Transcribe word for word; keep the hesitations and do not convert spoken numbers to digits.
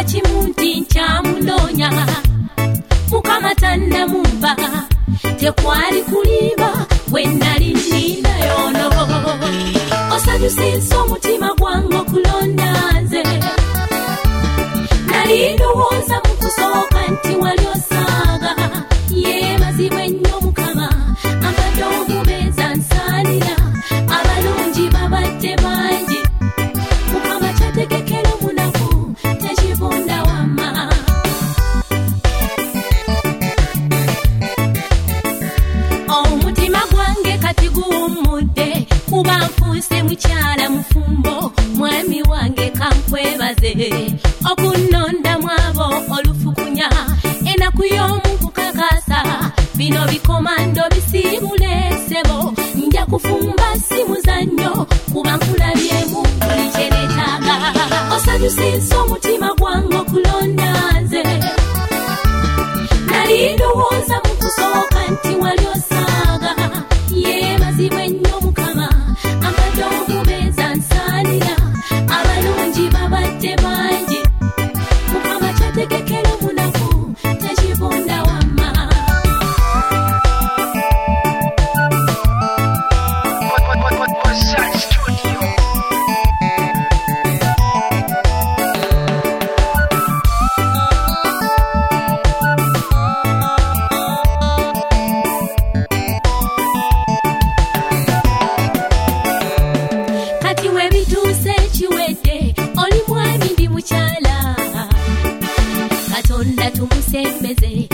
kimunti nkyamunonya Mukama tannamumba tekwali kulimba wenali ninayo no Osanyusa omutima gwange okulonda nze Nali ndowooza mu kusooka nti wali osaaga yeebazibwe nnyo Mukama ambadde omubeeza nsaanira abalungi babadde bangi Mukama kyategekera omunaku tekivunda wamma Omutima gwange kati guwummudde kuba nfuuse mukyala mufumbo mwami wange kankwebaze okunonda mwabo olufukunya enaku y'omu kukakasa bino bikomando bisibule sebo nja kufumba si muzannyo kuba nkulabyemu buli kye neetaaga Osanyusa omutima gwange okulonda nze Nali ndowooza mu kusooka nti wali osaaga yeebazibwe nnyo Mukama ambadde omubeeza nsaanira abalungi babadde bangi Mukama kyategekera omunaku tekivunda wamma Kati we bituuse kiwedde oli mwami ndi mukyala Katonda tumusembeze